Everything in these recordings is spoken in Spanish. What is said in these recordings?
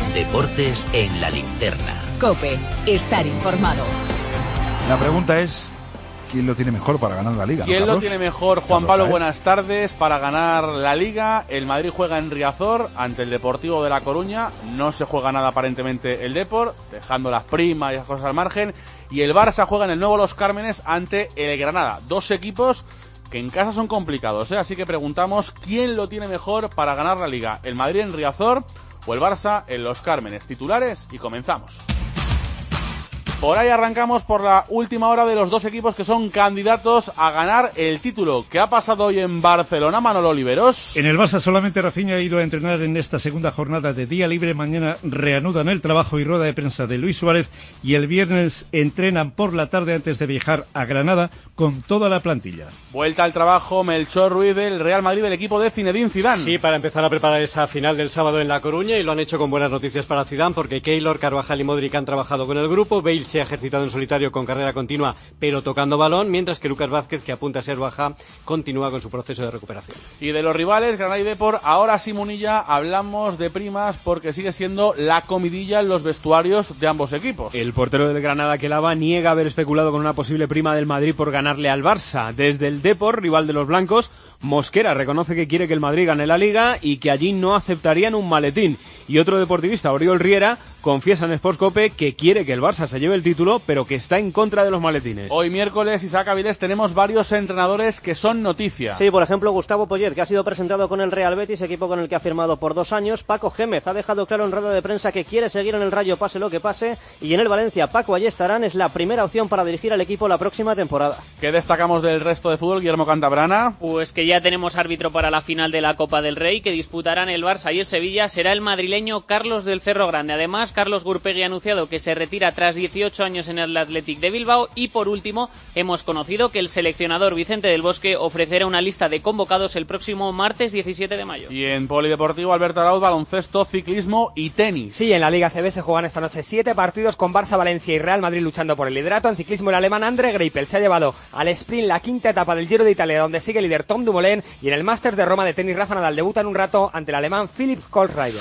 Deportes en la linterna. COPE, estar informado. La pregunta es, ¿quién lo tiene mejor para ganar la Liga? ¿Quién lo tiene mejor, Juan Pablo? Buenas tardes. Para ganar la Liga, el Madrid juega en Riazor ante el Deportivo de La Coruña. No se juega nada aparentemente el Depor, dejando las primas y las cosas al margen. Y el Barça juega en el nuevo Los Cármenes ante el Granada. Dos equipos que en casa son complicados, ¿eh? Así que preguntamos, ¿quién lo tiene mejor para ganar la Liga? ¿El Madrid en Riazor o el Barça en Los Cármenes? Titulares y comenzamos. Por ahí arrancamos por la última hora de los dos equipos que son candidatos a ganar el título. ¿Qué ha pasado hoy en Barcelona, Manolo Oliveros? En el Barça solamente Rafinha ha ido a entrenar en esta segunda jornada de día libre. Mañana reanudan el trabajo y rueda de prensa de Luis Suárez y el viernes entrenan por la tarde antes de viajar a Granada con toda la plantilla. Vuelta al trabajo, Melchor Ruiz del Real Madrid, del equipo de Zinedine Zidane. Sí, para empezar a preparar esa final del sábado en La Coruña, y lo han hecho con buenas noticias para Zidane, porque Keylor, Carvajal y Modric han trabajado con el grupo. Bale se ha ejercitado en solitario con carrera continua, pero tocando balón, mientras que Lucas Vázquez, que apunta a ser baja, continúa con su proceso de recuperación. Y de los rivales, Granada y Depor, ahora sí, Munilla, hablamos de primas, porque sigue siendo la comidilla en los vestuarios de ambos equipos. El portero del Granada, Kelaba, niega haber especulado con una posible prima del Madrid por ganarle al Barça. Desde el Depor, rival de los blancos, Mosquera reconoce que quiere que el Madrid gane la Liga y que allí no aceptarían un maletín. Y otro deportivista, Oriol Riera, confiesa en Sports COPE que quiere que el Barça se lleve el título, pero que está en contra de los maletines. Hoy miércoles, Isaac Avilés, tenemos varios entrenadores que son noticia. Sí, por ejemplo, Gustavo Poyet, que ha sido presentado con el Real Betis, equipo con el que ha firmado por 2 años. Paco Gémez ha dejado claro en rueda de prensa que quiere seguir en el Rayo pase lo que pase. Y en el Valencia, Paco Ayestarán es la primera opción para dirigir al equipo la próxima temporada. ¿Qué destacamos del resto de fútbol, Guillermo Cantabrana? Pues que ya tenemos árbitro para la final de la Copa del Rey, que disputarán el Barça y el Sevilla. Será el madrileño Carlos del Cerro Grande. Además, Carlos Gurpegui ha anunciado que se retira tras 18 años en el Athletic de Bilbao. Y por último, hemos conocido que el seleccionador Vicente del Bosque ofrecerá una lista de convocados el próximo martes 17 de mayo. Y en polideportivo, Alberto Arauz, baloncesto, ciclismo y tenis. Sí, en la Liga CB se juegan esta noche 7 partidos con Barça, Valencia y Real Madrid luchando por el liderato. En ciclismo, el alemán André Greipel se ha llevado al sprint la quinta etapa del Giro de Italia, donde sigue líder Tom Dumoulin. Y en el Masters de Roma de tenis, Rafa Nadal debuta en un rato ante el alemán Philipp Kohlschreiber.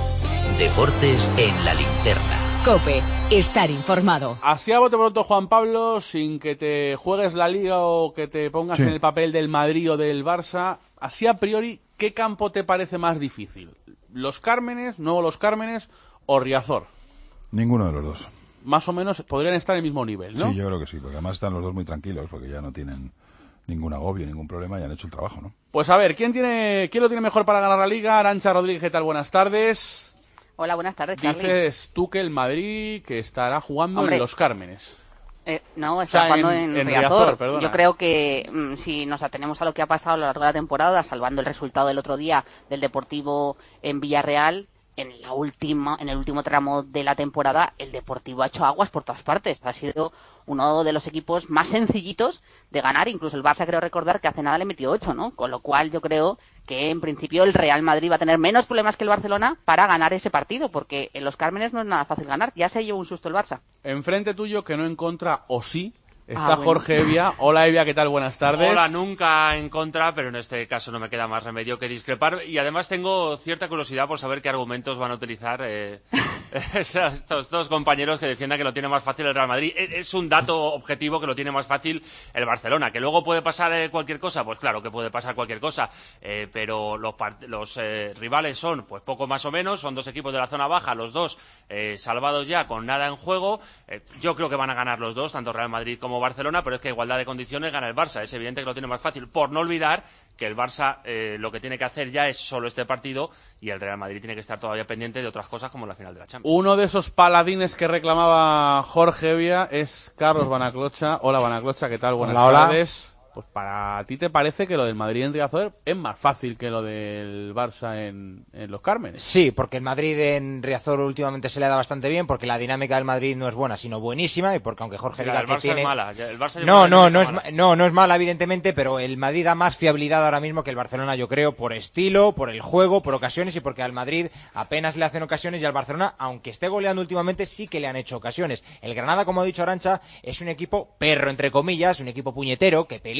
Deportes en la linterna. COPE, estar informado. Así a bote pronto, Juan Pablo, sin que te juegues la Liga o que te pongas en el papel del Madrid o del Barça, así a priori, ¿qué campo te parece más difícil? ¿Los Cármenes, nuevo Los Cármenes o Riazor? Ninguno de los dos. Más o menos podrían estar en el mismo nivel, ¿no? Sí, yo creo que sí, porque además están los dos muy tranquilos, porque ya no tienen ningún agobio, ningún problema y han hecho el trabajo, ¿no? Pues a ver, ¿quién lo tiene mejor para ganar la Liga? Arantxa Rodríguez, ¿qué tal? Buenas tardes. Hola, buenas tardes, Charly. Dices tú que el Madrid que estará jugando en Los Cármenes. No, está jugando en Riazor. Perdona. Yo creo que si nos atenemos a lo que ha pasado a lo largo de la temporada, salvando el resultado del otro día del Deportivo en Villarreal, en el último tramo de la temporada, el Deportivo ha hecho aguas por todas partes. Ha sido uno de los equipos más sencillitos de ganar. Incluso el Barça, creo recordar, que hace nada le metió 8, ¿no? Con lo cual yo creo que en principio el Real Madrid va a tener menos problemas que el Barcelona para ganar ese partido, porque en Los Cármenes no es nada fácil ganar. Ya se llevó un susto el Barça. Enfrente tuyo, que no en contra, o sí, está Jorge Evia. Hola, Evia, ¿qué tal? Buenas tardes. Hola, nunca en contra, pero en este caso no me queda más remedio que discrepar. Y además tengo cierta curiosidad por saber qué argumentos van a utilizar estos dos compañeros que defiendan que lo tiene más fácil el Real Madrid. Es un dato objetivo que lo tiene más fácil el Barcelona. Que luego puede pasar cualquier cosa, pues claro que puede pasar cualquier cosa. Pero los rivales son pues poco más o menos, son dos equipos de la zona baja, los dos salvados ya con nada en juego. Yo creo que van a ganar los dos, tanto Real Madrid como Barcelona, pero es que a igualdad de condiciones gana el Barça. Es evidente que lo tiene más fácil, por no olvidar que el Barça lo que tiene que hacer ya es solo este partido y el Real Madrid tiene que estar todavía pendiente de otras cosas como la final de la Champions. Uno de esos paladines que reclamaba Jorge Evia es Carlos Banaclocha. Hola, Banaclocha, ¿qué tal? Buenas tardes. Pues para ti te parece que lo del Madrid en Riazor es más fácil que lo del Barça en Los Cármenes. Sí, porque el Madrid en Riazor últimamente se le da bastante bien, porque la dinámica del Madrid no es buena, sino buenísima, y porque aunque Jorge diga que tiene... Es mala. El Barça no es mala, evidentemente, pero el Madrid da más fiabilidad ahora mismo que el Barcelona, yo creo, por estilo, por el juego, por ocasiones, y porque al Madrid apenas le hacen ocasiones, y al Barcelona, aunque esté goleando últimamente, sí que le han hecho ocasiones. El Granada, como ha dicho Arantxa, es un equipo perro, entre comillas, un equipo puñetero, que pelea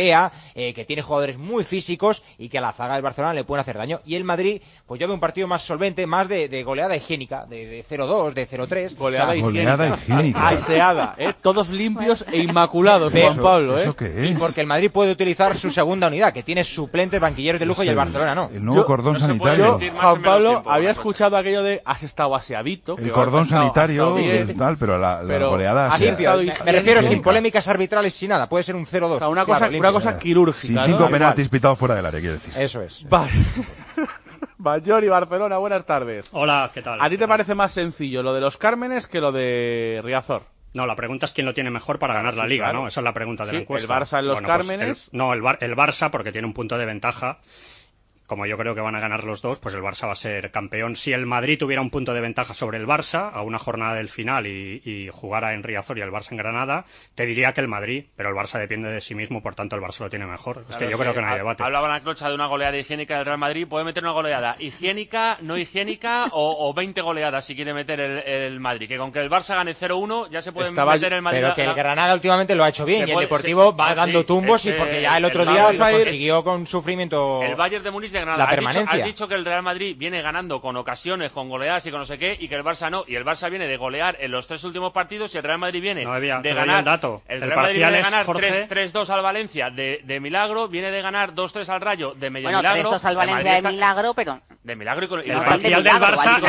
pelea, que tiene jugadores muy físicos y que a la zaga del Barcelona le pueden hacer daño. Y el Madrid, pues yo veo un partido más solvente, más de goleada higiénica, de 0-2, de 0-3. Goleada higiénica. Aseada, todos limpios e inmaculados, Juan Pablo. ¿Eso qué es? Y porque el Madrid puede utilizar su segunda unidad, que tiene suplentes, banquilleros de lujo, y el Barcelona no. El nuevo cordón sanitario. Juan Pablo, había escuchado aquello de has estado aseadito. El cordón sanitario, tal, pero la goleada... Me refiero sin polémicas arbitrales, sin nada. Puede ser un 0-2. O sea, una cosa quirúrgica. Sin 5 penaltis pitados fuera del área, quiero decir. Eso es. Vale. Bayón y Barcelona, buenas tardes. Hola, ¿qué tal? ¿A ti te parece más sencillo lo de los Cármenes que lo de Riazor? No, la pregunta es quién lo tiene mejor para ganar la Liga, claro. ¿no? Esa es la pregunta de la encuesta. ¿El Barça en los Cármenes? Pues el Barça, porque tiene un punto de ventaja. Como yo creo que van a ganar los dos, pues el Barça va a ser campeón. Si el Madrid tuviera un punto de ventaja sobre el Barça a una jornada del final y jugara en Riazor y el Barça en Granada, te diría que el Madrid, pero el Barça depende de sí mismo, por tanto el Barça lo tiene mejor. Es que yo creo que no hay debate. Hablaban a Clocha de una goleada higiénica del Real Madrid. Puede meter una goleada higiénica, no higiénica o 20 goleadas si quiere meter el Madrid. Que con que el Barça gane 0-1 ya se puede meter el Madrid. Pero que el Granada últimamente lo ha hecho bien y el Deportivo va dando tumbos y porque ya el otro día lo consiguió con sufrimiento. El Bayern de Múnich de Granada. La permanencia. Has dicho que el Real Madrid viene ganando con ocasiones, con goleadas y con no sé qué, y que el Barça no. Y el Barça viene de golear en los 3 últimos partidos y el Real Madrid viene de ganar. El Real Madrid viene de ganar 3-2 al Valencia de milagro, viene de ganar 2-3 al Rayo de medio milagro. 3-2 al Valencia de milagro, pero. De milagro y con el parcial del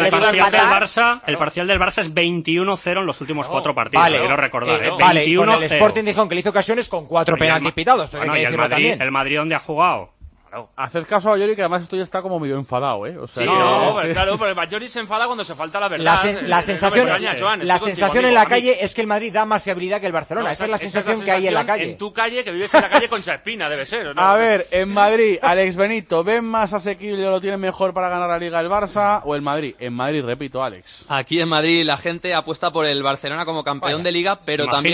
Barça es 21-0 en los últimos 4 partidos. Vale, quiero recordar. Vale, con el Sporting dijeron que le hizo ocasiones con 4 penaltis pitados. Bueno, y el Madrid, ¿dónde ha jugado? Claro. Haced caso a Bayoni, que además esto ya está como medio enfadado, O sea, claro, pero Bayoni se enfada cuando se falta la verdad. La sensación en la calle es que el Madrid da más fiabilidad que el Barcelona. No, esa es la sensación que hay en la calle. En tu calle, que vives en la calle con Chaspina, debe ser, ¿no? A ver, en Madrid, Alex Benito, ¿ven más asequible o lo tiene mejor para ganar la Liga el Barça o el Madrid? En Madrid, repito, Alex. Aquí en Madrid la gente apuesta por el Barcelona como campeón de Liga, pero también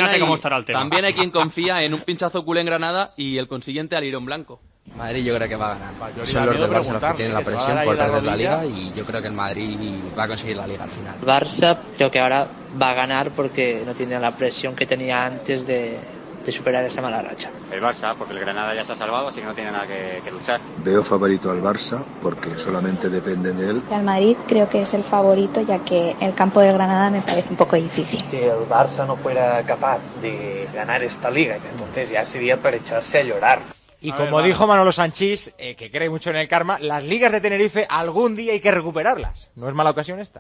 hay quien confía en un pinchazo culé en Granada y el consiguiente alirón blanco. Madrid yo creo que va a ganar. Son los del Barça los que tienen la presión por perder la Liga y yo creo que el Madrid va a conseguir la Liga al final. El Barça creo que ahora va a ganar porque no tiene la presión que tenía antes de superar esa mala racha. El Barça, porque el Granada ya se ha salvado, así que no tiene nada que luchar. Veo favorito al Barça porque solamente depende de él. Al Madrid creo que es el favorito, ya que el campo del Granada me parece un poco difícil. Si el Barça no fuera capaz de ganar esta Liga, entonces ya sería para echarse a llorar. Y como dijo Manolo Sanchís, que cree mucho en el karma, las ligas de Tenerife algún día hay que recuperarlas. ¿No es mala ocasión esta?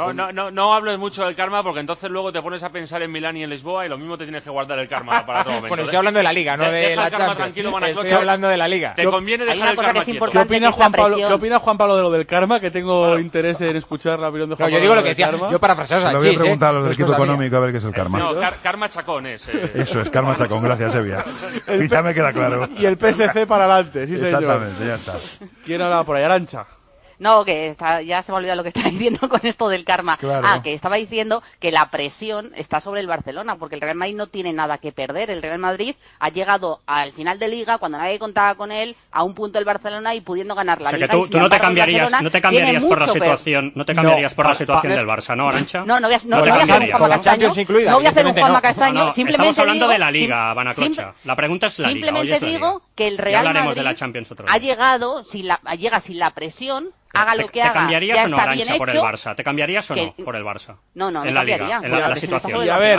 No hables mucho del karma porque entonces luego te pones a pensar en Milán y en Lisboa y lo mismo te tienes que guardar el karma para todo momento. Bueno, estoy hablando de la Liga, no de la Champions. Tranquilo, estoy hablando de la Liga. Te conviene dejar el karma quieto. ¿Qué opina Juan Pablo de lo del karma? Que tengo interés en escuchar la opinión de Juan Pablo. Yo digo lo que decía, yo parafraseo a Sanchís. Lo voy a preguntar a los del equipo económico a ver qué es el karma. No, karma chacón es. Eso es, karma chacón, gracias, Evia. Quizá me queda claro. Y el PSC para adelante. Sí, exactamente, ya está. ¿Quién hablaba por ahí? Arancha. No, que ya se me ha olvidado lo que estaba diciendo con esto del karma. Claro. Que estaba diciendo que la presión está sobre el Barcelona, porque el Real Madrid no tiene nada que perder. El Real Madrid ha llegado al final de Liga, cuando nadie contaba con él, a un punto del Barcelona y pudiendo ganar la Liga. O sea, que tú no te cambiarías por la situación, por la situación del Barça, ¿no, Arancha? No voy a hacer un Juanma Castaño. No voy a hacer un Juanma Castaño. Simplemente estamos hablando de la Liga, Vanaclocha. La pregunta es la Liga. Simplemente digo que el Real Madrid ha llegado, llega sin la presión. Haga lo que haga. ¿Te cambiarías o no, Arancha, por el Barça? ¿Te cambiaría o no por el Barça? No, en la Liga, en la situación. Y a ver,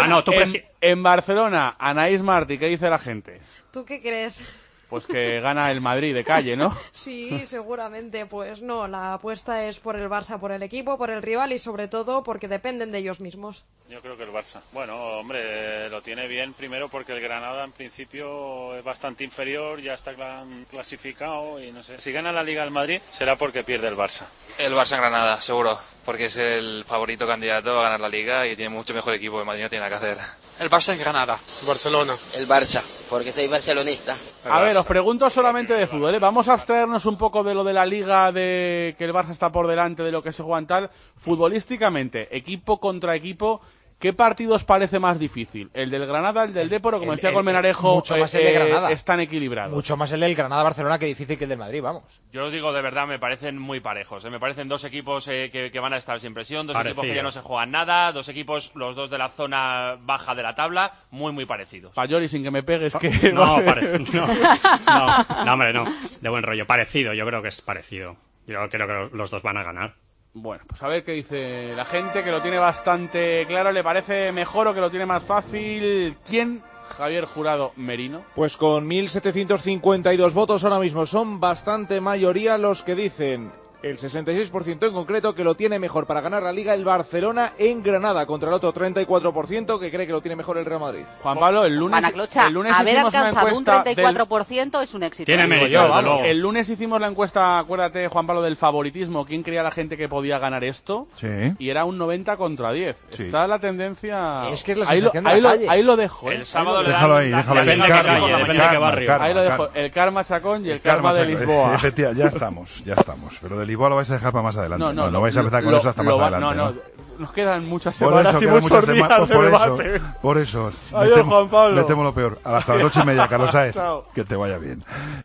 en Barcelona, Anaís Martí, ¿qué dice la gente? ¿Tú qué crees? Pues que gana el Madrid de calle, ¿no? Sí, seguramente. Pues no, la apuesta es por el Barça, por el equipo, por el rival y sobre todo porque dependen de ellos mismos. Yo creo que el Barça. Bueno, hombre, lo tiene bien primero porque el Granada en principio es bastante inferior, ya está clasificado y no sé. Si gana la Liga el Madrid será porque pierde el Barça. El Barça en Granada, seguro, porque es el favorito candidato a ganar la Liga y tiene mucho mejor equipo. El Madrid no tiene nada que hacer. El Barça en Granada. Barcelona. El Barça, porque soy barcelonista. A ver, os pregunto solamente de fútbol, ¿eh? Vamos a abstraernos un poco de lo de la Liga, de que el Barça está por delante de lo que se juega en tal. Futbolísticamente, equipo contra equipo, ¿Qué partido os parece más difícil? ¿El del Granada, el del Depor, o como decía Colmenarejo, mucho más el de Granada. Están equilibrados? Mucho más el del Granada-Barcelona que difícil que el del Madrid, vamos. Yo os digo de verdad, me parecen muy parejos. Me parecen dos equipos que van a estar sin presión, dos equipos que ya no se juegan nada, dos equipos, los dos de la zona baja de la tabla, muy parecidos. Payori, sin que me pegues, que... No, hombre, no. De buen rollo. Parecido, yo creo que es parecido. Yo creo que los dos van a ganar. Bueno, pues a ver qué dice la gente, que lo tiene bastante claro. ¿Le parece mejor o que lo tiene más fácil? ¿Quién? Javier Jurado Merino. Pues con 1.752 votos ahora mismo son bastante mayoría los que dicen, el 66% en concreto, que lo tiene mejor para ganar la Liga el Barcelona en Granada, contra el otro 34% que cree que lo tiene mejor el Real Madrid. Juan Pablo, el lunes haber alcanzado un 34% es un éxito. Tiene mérito, vamos. El lunes hicimos la encuesta, acuérdate, Juan Pablo, del favoritismo. ¿Quién creía la gente que podía ganar esto? Sí. Y era un 90-10. Sí. Está la tendencia... Es que es la sensación de la calle. Ahí lo dejo. El sábado déjalo ahí. Depende de qué barrio. Ahí lo dejo. El Karma Chacón y el Karma de Lisboa. Efectivamente, ya estamos. Pero de Lisboa lo vais a dejar para más adelante. No vais a empezar con eso hasta más adelante. Nos quedan muchas semanas y muchos días de debate. Por eso. Adiós, Juan Pablo. Le temo lo peor. Hasta las 8:30, Carlos Saez. Que te vaya bien.